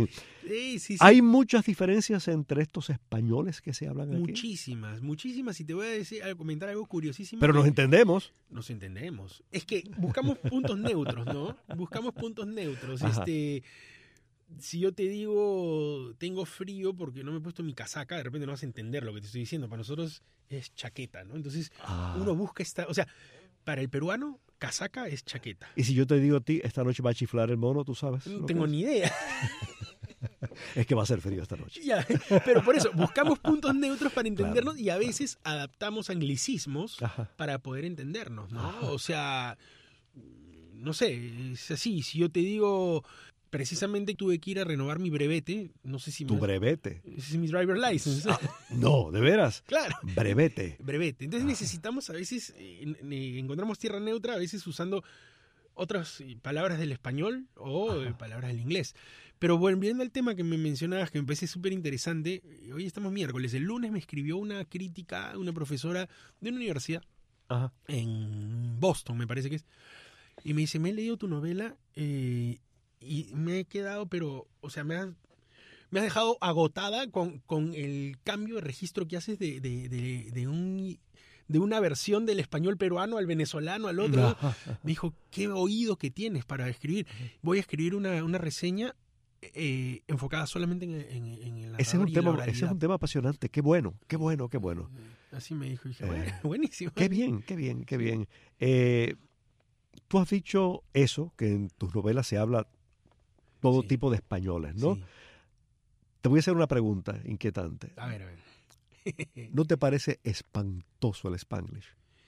Sí, sí, sí. ¿Hay muchas diferencias entre estos españoles que se hablan aquí? Muchísimas, muchísimas. Y te voy a decir, a comentar algo curiosísimo. Pero nos entendemos. Nos entendemos. Es que buscamos puntos neutros, ¿no? Buscamos puntos neutros. Ajá. Este, si yo te digo, tengo frío porque no me he puesto mi casaca, de repente no vas a entender lo que te estoy diciendo. Para nosotros es chaqueta, ¿no? Entonces, Ah. uno busca esta... O sea, para el peruano, casaca es chaqueta. Y si yo te digo a ti, esta noche va a chiflar el mono, ¿tú sabes? No lo tengo que es? ni idea. Es que va a ser frío esta noche. Ya, pero por eso, buscamos puntos neutros para entendernos claro. Y a veces adaptamos anglicismos Ajá. Para poder entendernos, ¿no? Ajá. O sea, no sé, es así. Si yo te digo, precisamente tuve que ir a renovar mi brevete, no sé si... ¿Tu me... brevete? Ese es mi driver license. Ah, no, ¿de veras? Claro. Brevete. Brevete. Entonces ah. necesitamos a veces, eh, eh, encontramos tierra neutra, a veces usando otras palabras del español o eh, palabras del inglés. Pero volviendo al tema que me mencionabas, que me parece súper interesante, hoy estamos miércoles, el lunes me escribió una crítica, una profesora de una universidad Ajá. en Boston, me parece que es, y me dice, me he leído tu novela eh, y me he quedado, pero, o sea, me has, me has dejado agotada con, con el cambio de registro que haces de, de, de, de un... de una versión del español peruano al venezolano, al otro. No. Me dijo, qué oído que tienes para escribir. Voy a escribir una, una reseña eh, enfocada solamente en, en, en el ese es un tema Ese es un tema apasionante. Qué bueno, qué bueno, qué bueno. Así me dijo. Y dije, eh, bueno, buenísimo. Qué bien, qué bien, qué bien. Eh, tú has dicho eso, que en tus novelas se habla todo sí. tipo de españoles, ¿no? Sí. Te voy a hacer una pregunta inquietante. A ver, a ver. ¿No te parece espantoso el Spanglish?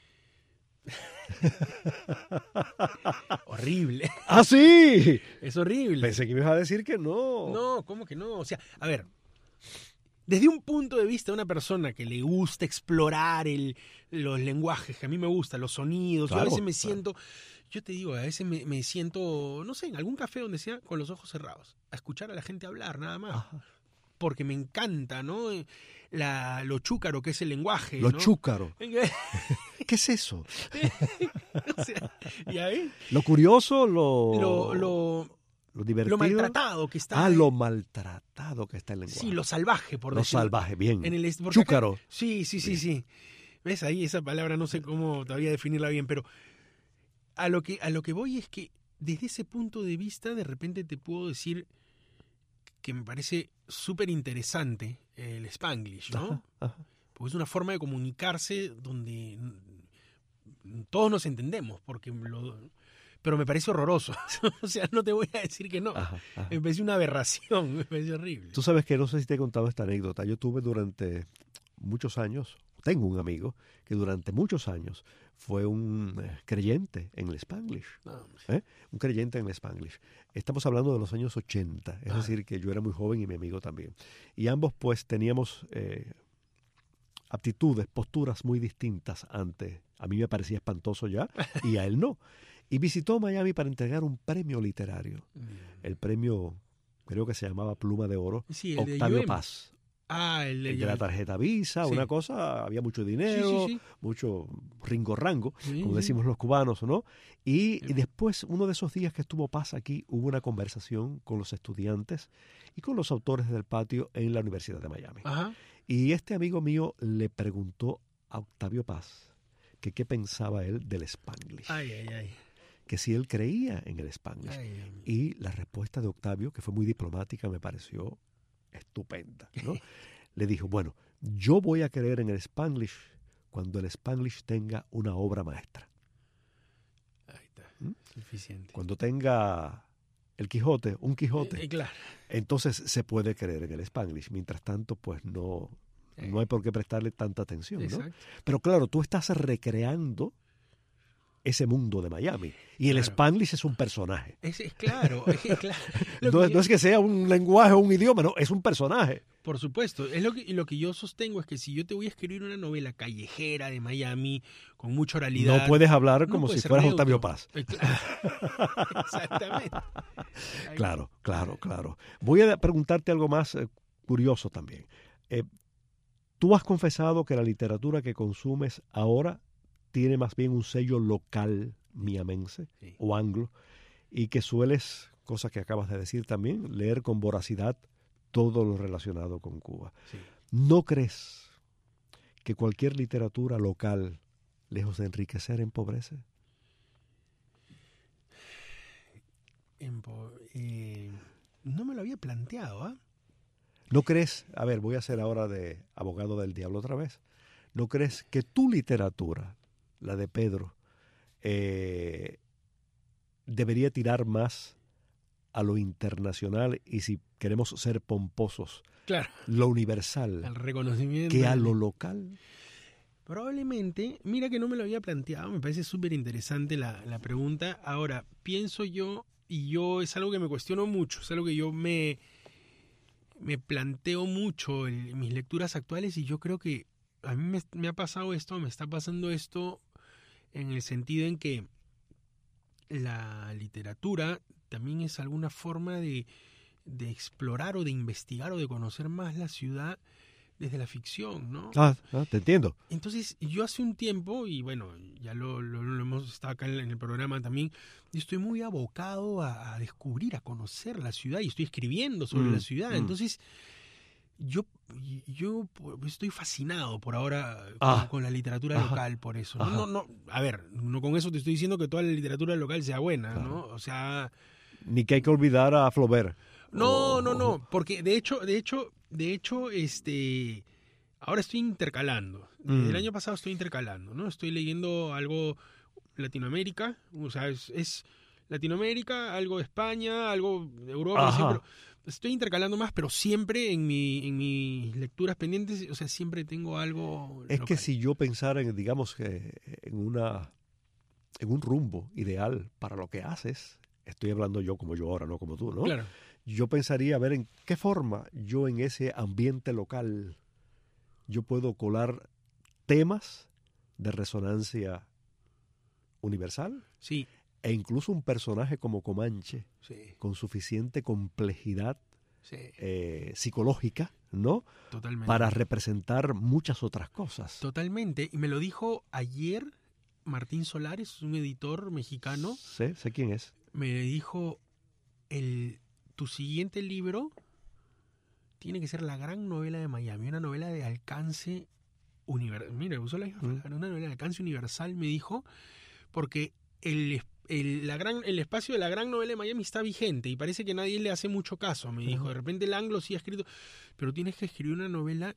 Horrible. ¡Ah, sí! Es horrible. Pensé que me ibas a decir que no. No, ¿cómo que no? O sea, a ver, desde un punto de vista de una persona que le gusta explorar el, los lenguajes, que a mí me gustan, los sonidos, claro, yo a veces me claro. siento, yo te digo, a veces me, me siento, no sé, en algún café donde sea, con los ojos cerrados, a escuchar a la gente hablar, nada más. Ajá. Porque me encanta, ¿no? La, lo chúcaro que es el lenguaje. Lo ¿no? chúcaro. ¿Qué es eso? O sea, ¿ya ves? Lo curioso, lo... Lo, lo, lo divertido. Lo maltratado que está. Ah, ahí. Lo maltratado que está el lenguaje. Sí, lo salvaje, por lo decirlo. Lo salvaje, bien. En el, chúcaro. Acá, sí, sí, sí, sí. ¿Ves? Ahí esa palabra no sé cómo todavía definirla bien, pero a lo que, a lo que voy es que desde ese punto de vista, de repente te puedo decir que me parece súper interesante el Spanglish, ¿no? Ajá, ajá. Porque es una forma de comunicarse donde todos nos entendemos, porque lo, pero me parece horroroso. O sea, no te voy a decir que no. Ajá, ajá. Me parece una aberración, me parece horrible. Tú sabes que no sé si te he contado esta anécdota. Yo tuve durante muchos años, tengo un amigo que durante muchos años fue un eh, creyente en el Spanglish. No, ¿eh? Un creyente en el Spanglish. Estamos hablando de los años ochenta, es ah. decir, que yo era muy joven y mi amigo también. Y ambos pues teníamos eh, aptitudes, posturas muy distintas ante... A mí me parecía espantoso ya y a él no. Y visitó Miami para entregar un premio literario. Mm. El premio, creo que se llamaba Pluma de Oro, sí, Octavio Paz. Ah, el de, el de la tarjeta Visa, sí. Una cosa, había mucho dinero, sí, sí, sí. mucho ringo-rango, sí, como sí. decimos los cubanos, ¿no? Y, sí. y después, uno de esos días que estuvo Paz aquí, hubo una conversación con los estudiantes y con los autores del patio en la Universidad de Miami. Ajá. Y este amigo mío le preguntó a Octavio Paz que qué pensaba él del Spanglish. Ay, ay, ay. Que si él creía en el Spanglish. Ay, ay. Y la respuesta de Octavio, que fue muy diplomática, me pareció estupenda, ¿no? Le dijo, bueno, yo voy a creer en el Spanglish cuando el Spanglish tenga una obra maestra. Ahí está, ¿Mm? suficiente. Cuando tenga el Quijote, un Quijote, eh, eh, claro. Entonces se puede creer en el Spanglish. Mientras tanto, pues no, eh. no hay por qué prestarle tanta atención, ¿no? Pero claro, tú estás recreando ese mundo de Miami. Y el claro. Spanglish es un personaje. Es, es claro, es claro. no, que, no es que sea un lenguaje o un idioma, no, es un personaje. Por supuesto. Es lo que, lo que yo sostengo es que si yo te voy a escribir una novela callejera de Miami, con mucha oralidad... No puedes hablar no como puedes si fueras neutro. Octavio Paz. Exactamente. Claro, claro, claro. Voy a preguntarte algo más eh, curioso también. Eh, tú has confesado que la literatura que consumes ahora tiene más bien un sello local miamense sí. o anglo, y que sueles, cosa que acabas de decir también, leer con voracidad todo lo relacionado con Cuba. Sí. ¿No crees que cualquier literatura local, lejos de enriquecer, empobrece? Empo- eh, no me lo había planteado, ¿ah? ¿eh? ¿No crees, a ver, voy a ser ahora de abogado del diablo otra vez, ¿no crees que tu literatura, la de Pedro, eh, debería tirar más a lo internacional y, si queremos ser pomposos, Claro. lo universal, Al reconocimiento. que a lo local? Probablemente, mira que no me lo había planteado, me parece súper interesante la, la pregunta. Ahora, pienso yo, y yo es algo que me cuestiono mucho, es algo que yo me, me planteo mucho en, en mis lecturas actuales, y yo creo que a mí me, me ha pasado esto, me está pasando esto en el sentido en que la literatura también es alguna forma de, de explorar o de investigar o de conocer más la ciudad desde la ficción, ¿no? Ah, ah, te entiendo. Entonces, yo hace un tiempo, y bueno, ya lo, lo, lo hemos estado acá en el programa también, y estoy muy abocado a, a descubrir, a conocer la ciudad, y estoy escribiendo sobre Mm, la ciudad. mm. Entonces, yo, yo estoy fascinado por ahora con, Ah. con la literatura Ajá. local, por eso. No, Ajá. no, no, a ver, no con eso te estoy diciendo que toda la literatura local sea buena, Claro. ¿no? O sea... Ni que hay que olvidar a Flaubert. No, O- no, no, porque de hecho, de hecho, de hecho, este, ahora estoy intercalando. Desde Mm. el año pasado estoy intercalando, ¿no? Estoy leyendo algo Latinoamérica, o sea, es, es Latinoamérica, algo de España, algo de Europa, Ajá. siempre- estoy intercalando más, pero siempre en mi, en mis lecturas pendientes, o sea, siempre tengo algo Es que local. si yo pensara en, digamos, que en una en un rumbo ideal para lo que haces, estoy hablando yo como yo ahora, no como tú, ¿no? Claro, Yo pensaría a ver en qué forma yo en ese ambiente local yo puedo colar temas de resonancia universal, sí, e incluso un personaje como Comanche sí, con suficiente complejidad sí, eh, psicológica, ¿no? totalmente. Para representar muchas otras cosas. Totalmente, y me lo dijo ayer Martín Solares, un editor mexicano, Sé, sé quién es. me dijo, el, tu siguiente libro tiene que ser la gran novela de Miami, una novela de alcance universal. Mira, usó la misma Mm. palabra, una novela de alcance universal, me dijo, porque el, el, la gran, el espacio de la gran novela de Miami está vigente y parece que nadie le hace mucho caso, me dijo. Ujú. De repente el anglo sí ha escrito, pero tienes que escribir una novela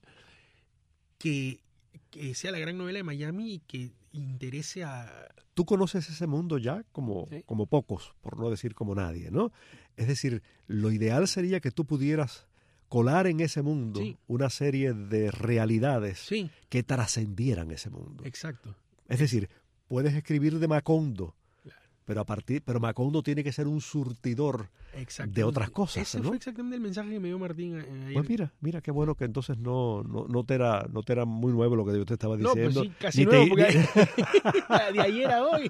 que, que sea la gran novela de Miami y que interese a... Tú conoces ese mundo ya como, Sí. como pocos, por no decir como nadie, ¿no? Es decir, lo ideal sería que tú pudieras colar en ese mundo Sí. una serie de realidades Sí, que trascendieran ese mundo. exacto. Es decir, puedes escribir de Macondo, Claro. pero a partir, pero Macondo tiene que ser un surtidor. Exactamente. de otras cosas, Ese ¿no? fue exactamente el mensaje que me dio Martín eh, ayer. Pues mira, mira qué bueno que entonces no, no, no, te, era, no te era muy nuevo lo que yo te estaba no, pues diciendo. sí, casi Ni nuevo, te- porque ni- de ayer a hoy.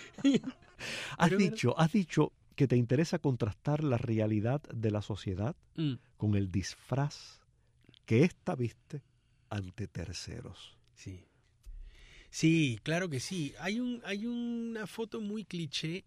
has Pero- dicho, has dicho que te interesa contrastar la realidad de la sociedad Mm, con el disfraz que ésta viste ante terceros. sí. Sí, claro que sí. Hay un, hay una foto muy cliché.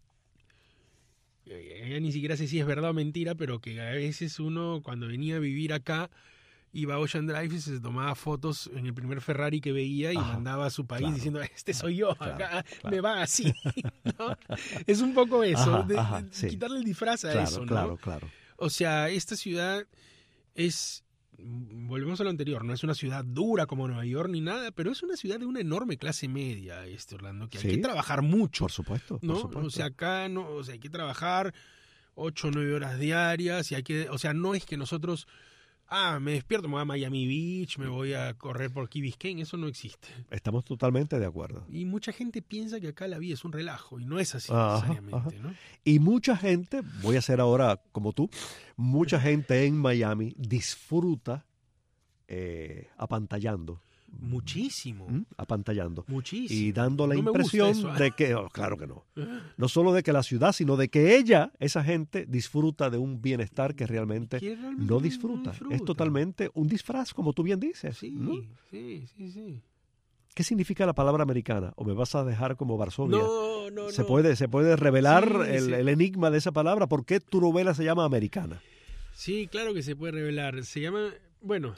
eh, Ya ni siquiera sé si es verdad o mentira, pero que a veces uno cuando venía a vivir acá iba a Ocean Drive y se tomaba fotos en el primer Ferrari que veía y Ajá, mandaba a su país claro, diciendo, este soy yo, claro, acá claro. me va así. ¿no? Es un poco eso, Ajá, de, ajá, de sí. quitarle el disfraz a Claro, eso, ¿no? claro, claro. O sea, esta ciudad es, volvemos a lo anterior, no es una ciudad dura como Nueva York ni nada, pero es una ciudad de una enorme clase media, este Orlando, que Sí. hay que trabajar mucho, Por supuesto, por ¿no? supuesto. O sea, acá no, o sea, hay que trabajar ocho o nueve horas diarias y hay que, o sea, no es que nosotros, ah, me despierto, me voy a Miami Beach, me voy a correr por Key Biscayne, eso no existe. Estamos totalmente de acuerdo. Y mucha gente piensa que acá la vida es un relajo y no es así Ajá, necesariamente, ¿no? Y mucha gente, voy a ser ahora como tú, mucha gente en Miami disfruta eh, apantallando. Muchísimo, ¿m? Apantallando. muchísimo. Y dando la No me gusta impresión eso, ¿eh? de que, oh, claro que no, no solo de que la ciudad, sino de que ella, esa gente, disfruta de un bienestar que realmente Que realmente no disfruta. Es totalmente un disfraz, como tú bien dices. Sí, ¿no? sí, sí, sí. ¿Qué significa la palabra americana? ¿O me vas a dejar como Varsovia? No, no, ¿Se, no. Puede, ¿Se puede revelar Sí, el, sí. el enigma de esa palabra? ¿Por qué tu novela se llama americana? Sí, claro que se puede revelar. Se llama, bueno,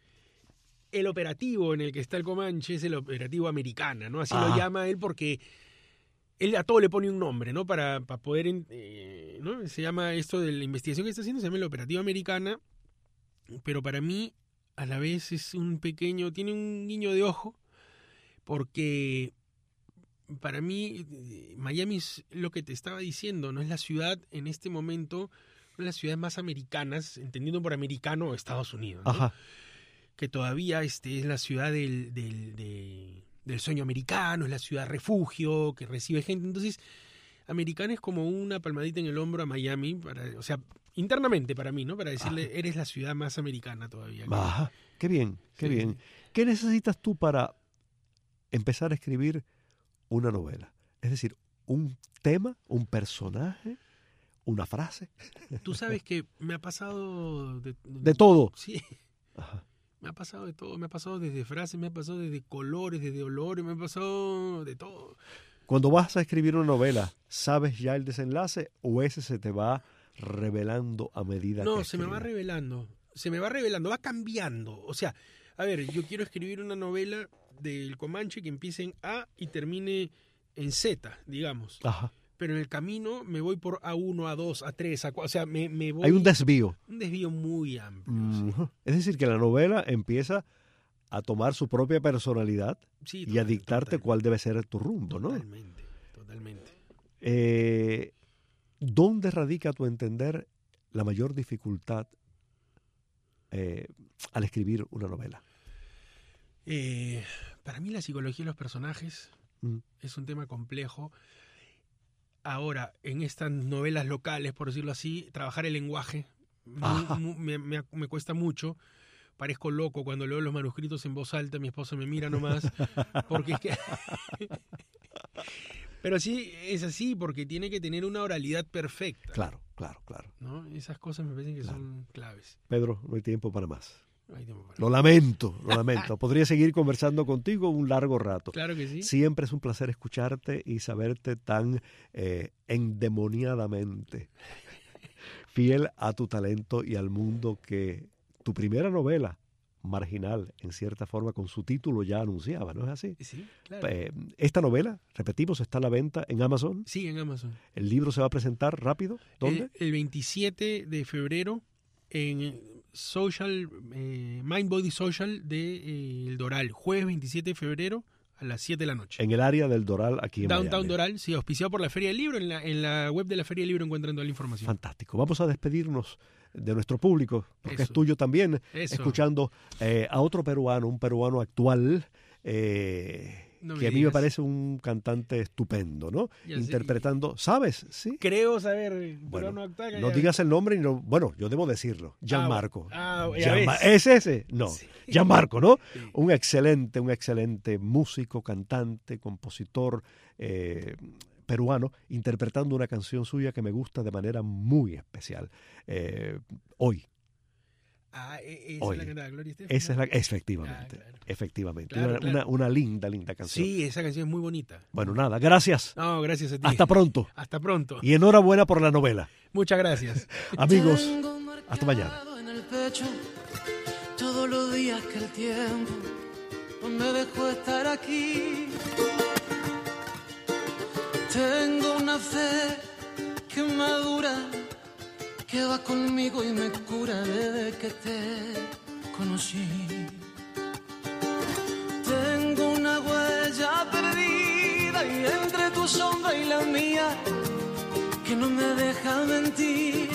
el operativo en el que está el Comanche es el operativo Americana, ¿no? Así Ah. lo llama él porque él a todo le pone un nombre, ¿no? Para, para poder, eh, ¿no? Se llama esto de la investigación que está haciendo, se llama el operativo Americana, pero para mí a la vez es un pequeño, tiene un guiño de ojo, porque para mí Miami es lo que te estaba diciendo, no es la ciudad en este momento, una de las ciudades más americanas, entendiendo por americano Estados Unidos, ¿no? Ajá. Que todavía este, es la ciudad del, del, de, del sueño americano, es la ciudad refugio, que recibe gente. Entonces, Americana es como una palmadita en el hombro a Miami, para, o sea, internamente para mí, ¿no? Para decirle, Ajá. eres la ciudad más americana todavía. Ajá. Qué bien, qué Sí, bien. sí. ¿Qué necesitas tú para empezar a escribir una novela? Es decir, un tema, un personaje, una frase. Tú sabes que me ha pasado... De, De todo. Sí, Ajá. me ha pasado de todo. Me ha pasado desde frases, me ha pasado desde colores, desde olores, me ha pasado de todo. Cuando vas a escribir una novela, ¿sabes ya el desenlace o ese se te va revelando a medida que No, se me va escribes? revelando, se me va revelando, va cambiando. O sea, a ver, yo quiero escribir una novela del Comanche que empiece en A y termine en Z, digamos. Ajá. Pero en el camino me voy por A uno, A dos, A tres, A cuatro, o sea, me, me voy... Hay un desvío. un desvío muy amplio. sí. Ujú. Es decir, que la novela empieza a tomar su propia personalidad Sí, y a total, dictarte total, cuál debe ser tu rumbo, ¿no? Totalmente, totalmente. Eh, ¿Dónde radica, a tu entender, la mayor dificultad eh, al escribir una novela? Eh, para mí la psicología de los personajes Mm. es un tema complejo. Ahora, en estas novelas locales, por decirlo así, trabajar el lenguaje mu- Ajá. mu- me, me- me cuesta mucho. Parezco loco cuando leo los manuscritos en voz alta, mi esposa me mira nomás, porque es que... Pero sí, es así, porque tiene que tener una oralidad perfecta, Claro, claro, claro. ¿no? Esas cosas me parecen que Claro. son claves. Pedro, no hay tiempo para más. No hay tiempo para- Lo lamento, lo lamento. Podría seguir conversando contigo un largo rato. Claro que sí. Siempre es un placer escucharte y saberte tan eh, endemoniadamente fiel a tu talento y al mundo que tu primera novela, Marginal, en cierta forma, con su título ya anunciaba, ¿no es así? Sí, claro. Eh, esta novela, repetimos, está a la venta en Amazon. Sí, en Amazon. El libro se va a presentar rápido. ¿Dónde? El, el veintisiete de febrero en Social, eh, Mind Body Social de eh, El Doral. Jueves veintisiete de febrero a las siete de la noche. En el área del Doral, aquí en Downtown Miami. Doral, sí, auspiciado por la Feria del Libro. En la, en la web de la Feria del Libro encuentran toda la información. Fantástico. Vamos a despedirnos de nuestro público, porque Eso. es tuyo también, Eso. escuchando eh, a otro peruano, un peruano actual, eh, No me que a mí me digas. parece un cantante estupendo, ¿no? Ya sé. Interpretando, ¿sabes? Sí. Creo saber, Bueno, pero no actual, No ya- digas el nombre, y no, bueno, yo debo decirlo, Gianmarco. Ah, ya Gianma- ves. ¿Es ese? No, Sí. Gianmarco, ¿no? Sí. Un excelente, un excelente músico, cantante, compositor eh, peruano, interpretando una canción suya que me gusta de manera muy especial. Eh, hoy, Ah, e- esa Hoy. es la cantante Gloria Estefan. esa es la, efectivamente, Ah, claro. efectivamente, Claro, una, claro. Una, una linda, linda canción. Sí, esa canción es muy bonita. Bueno, nada, gracias. No, gracias a ti. Hasta pronto. Hasta pronto. Y enhorabuena por la novela. Muchas gracias. Amigos, Tengo hasta mañana. marcado en el pecho todos los días que el tiempo no me dejó estar aquí. Tengo una fe que madura, que va conmigo y me cura desde que te conocí. Tengo una huella perdida y entre tu sombra y la mía que no me deja mentir.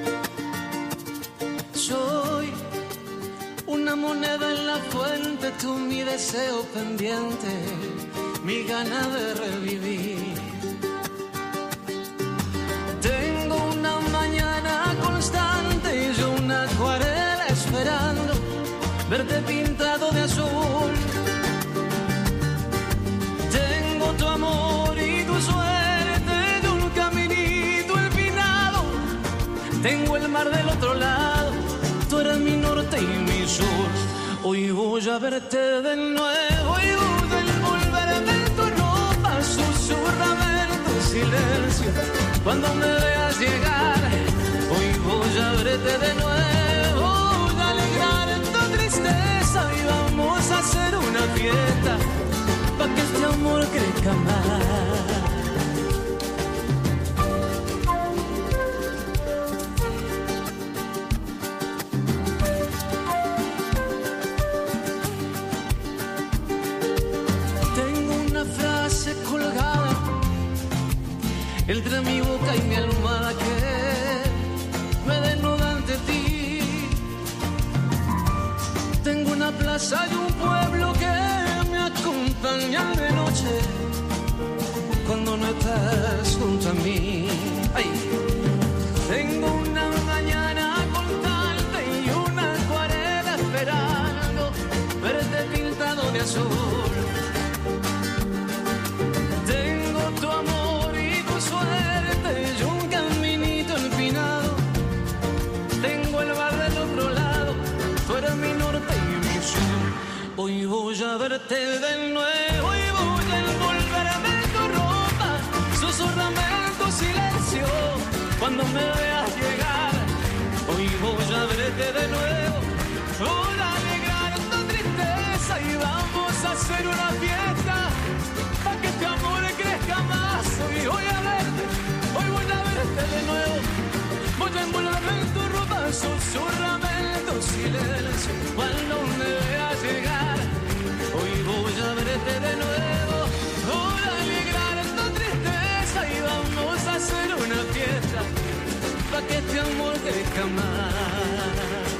Soy una moneda en la fuente, tú mi deseo pendiente, mi gana de revivir. Tengo una mañana constante y yo una acuarela esperando verte pintado de azul. Tengo tu amor y tu suerte de un caminito empinado. Tengo el mar del otro lado, tú eres mi norte y mi sur. Hoy voy a verte de nuevo y dudo en volverme en tu ropa. Susurrame en tu silencio cuando me veas llegar. Hoy voy a verte verte de nuevo, voy a alegrar tu tristeza y vamos a hacer una fiesta para que este amor crezca más. Entre mi boca y mi almohada que me desnuda ante ti. Tengo una plaza y un pueblo que me acompañan de noche cuando no estás junto a mí. Ay. Tengo una mañana contante y una acuarela esperando verte pintado de azul. Tengo tu amor, suerte y un caminito empinado. Tengo el bar del otro lado, tú eres mi norte y mi sur. Hoy voy a verte de nuevo y voy a envolverme en tu ropa. Susurrame en tu silencio cuando me veas llegar. Hoy voy a verte de nuevo, voy a alegrar tu tristeza y vamos a hacer una fiesta para que este amor crezca más. Hoy voy a verte, hoy voy a verte de nuevo. Voy a envolverme en tu ropa, susurrame en tu silencio cuando me veas llegar. Hoy voy a verte de nuevo, voy a alegrar tu tristeza y vamos a hacer una fiesta para que este amor crezca más.